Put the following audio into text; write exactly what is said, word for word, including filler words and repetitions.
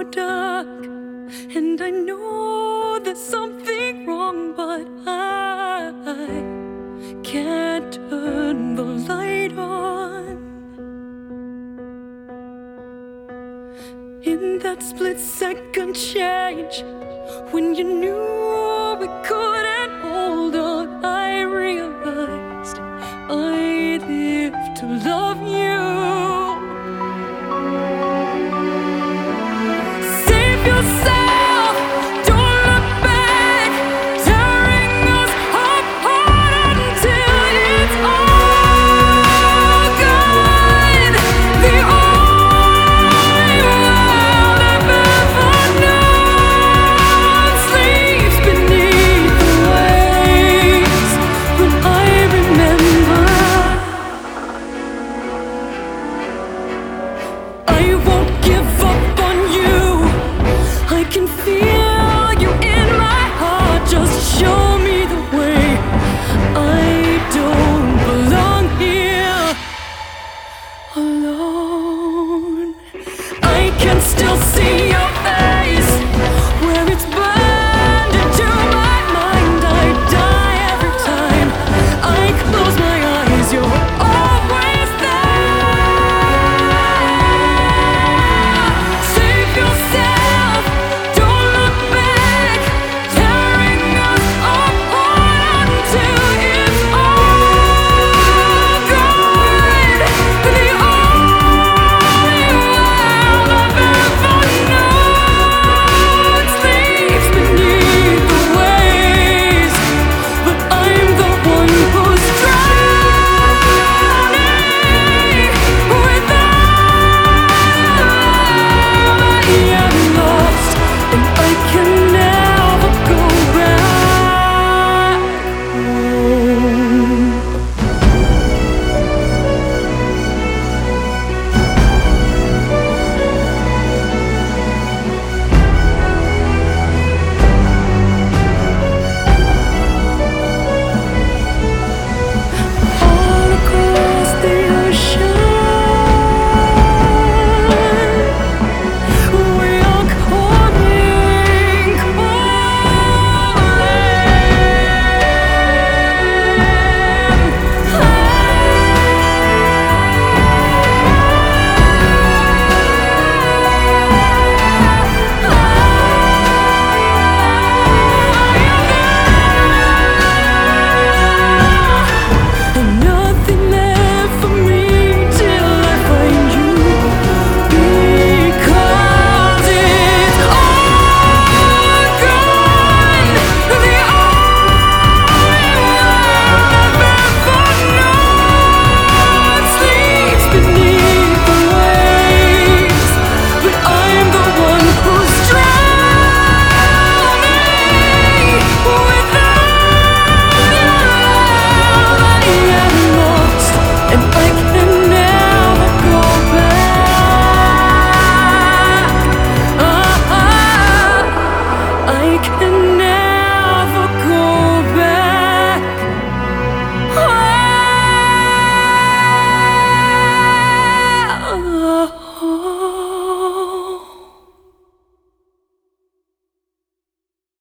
dark, and I know there's something wrong, but I can't turn the light on. In that split second change, when you knew we couldn't hold on, I realized I live to love you. Save yourself, don't look back, tearing us apart until it's all gone. The only world I've ever known sleeps beneath the waves when I remember. I won't give up on you. I can feel you in my heart. Just show me the way. I don't belong here alone. I can still